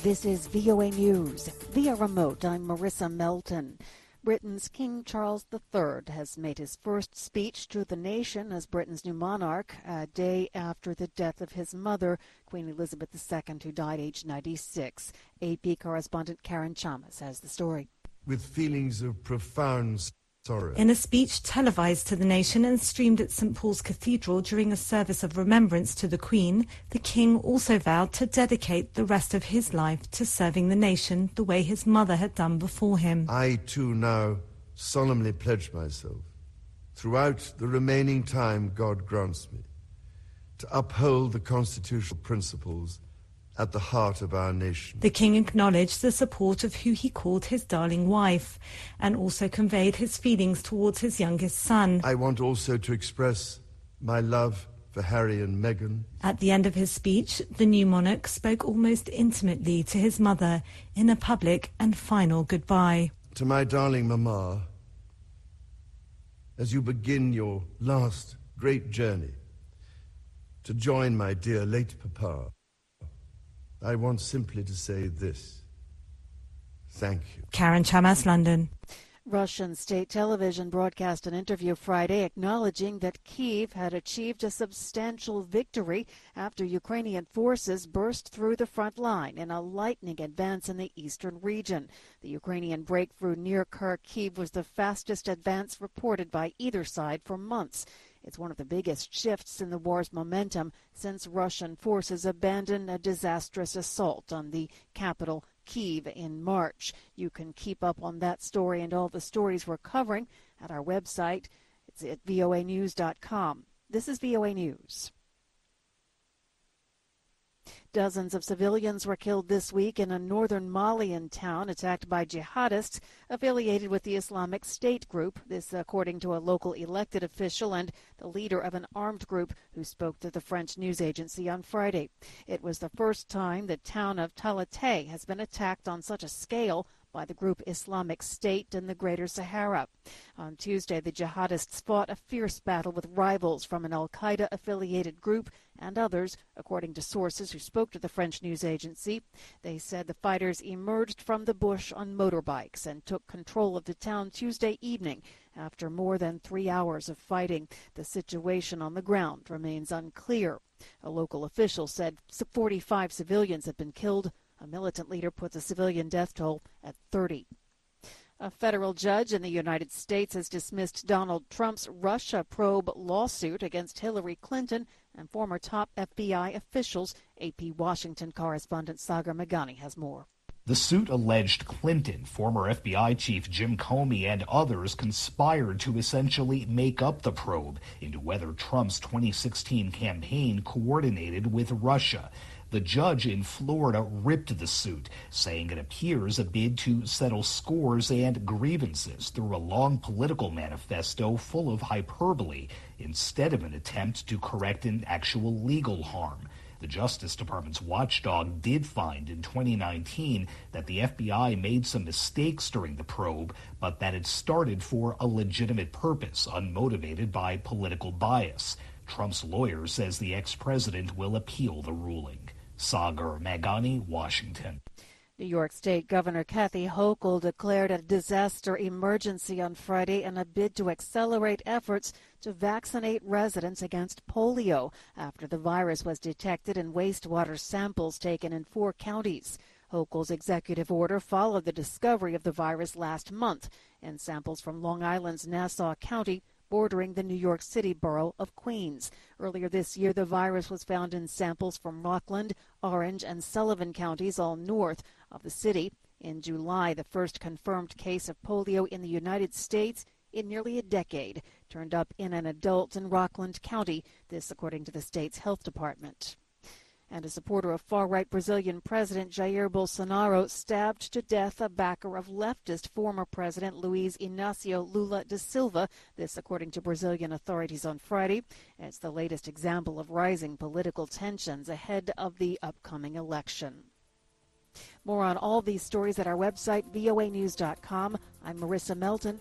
This is VOA News. Via remote, I'm Marissa Melton. Britain's King Charles III has made his first speech to the nation as Britain's new monarch a day after the death of his mother, Queen Elizabeth II, who died aged 96. AP correspondent Karen Chamas has the story. With feelings of profound sorrow. In a speech televised to the nation and streamed at St Paul's Cathedral during a service of remembrance to the Queen, the King also vowed to dedicate the rest of his life to serving the nation the way his mother had done before him. I too now solemnly pledge myself, throughout the remaining time God grants me, to uphold the constitutional principles at the heart of our nation. The King acknowledged the support of who he called his darling wife and also conveyed his feelings towards his youngest son. I want also to express my love for Harry and Meghan. At the end of his speech, the new monarch spoke almost intimately to his mother in a public and final goodbye. To my darling Mama, as you begin your last great journey to join my dear late Papa, I want simply to say this. Thank you. Karen Chamas, London. Russian state television broadcast an interview Friday acknowledging that Kyiv had achieved a substantial victory after Ukrainian forces burst through the front line in a lightning advance in the eastern region. The Ukrainian breakthrough near Kharkiv was the fastest advance reported by either side for months. It's one of the biggest shifts in the war's momentum since Russian forces abandoned a disastrous assault on the capital, Kyiv, in March. You can keep up on that story and all the stories we're covering at our website. It's at voanews.com. This is VOA News. Dozens of civilians were killed this week in a northern Malian town attacked by jihadists affiliated with the Islamic State group. This according to a local elected official and the leader of an armed group who spoke to the French news agency on Friday. It was the first time the town of Talatay has been attacked on such a scale by the group Islamic State in the Greater Sahara. On Tuesday, the jihadists fought a fierce battle with rivals from an al-Qaeda-affiliated group and others, according to sources who spoke to the French news agency. They said the fighters emerged from the bush on motorbikes and took control of the town Tuesday evening after more than 3 hours of fighting. The situation on the ground remains unclear. A local official said 45 civilians have been killed. A militant leader puts a civilian death toll at 30. A federal judge in the United States has dismissed Donald Trump's Russia probe lawsuit against Hillary Clinton and former top FBI officials. AP Washington correspondent Sagar Meghani has more. The suit alleged Clinton, former FBI chief Jim Comey, and others conspired to essentially make up the probe into whether Trump's 2016 campaign coordinated with Russia. The judge in Florida ripped the suit, saying it appears a bid to settle scores and grievances through a long political manifesto full of hyperbole instead of an attempt to correct an actual legal harm. The Justice Department's watchdog did find in 2019 that the FBI made some mistakes during the probe, but that it started for a legitimate purpose, unmotivated by political bias. Trump's lawyer says the ex-president will appeal the ruling. Sagar Meghani, Washington. New York State Governor Kathy Hochul declared a disaster emergency on Friday in a bid to accelerate efforts to vaccinate residents against polio after the virus was detected in wastewater samples taken in 4 counties. Hochul's executive order followed the discovery of the virus last month in samples from Long Island's Nassau County, bordering the New York City borough of Queens. Earlier this year, the virus was found in samples from Rockland, Orange, and Sullivan counties, all north of the city. In July, the first confirmed case of polio in the United States in nearly a decade turned up in an adult in Rockland County, this according to the state's health department. And a supporter of far-right Brazilian President Jair Bolsonaro stabbed to death a backer of leftist former President Luiz Inácio Lula da Silva, this according to Brazilian authorities on Friday. It's the latest example of rising political tensions ahead of the upcoming election. More on all these stories at our website, voanews.com. I'm Marissa Melton.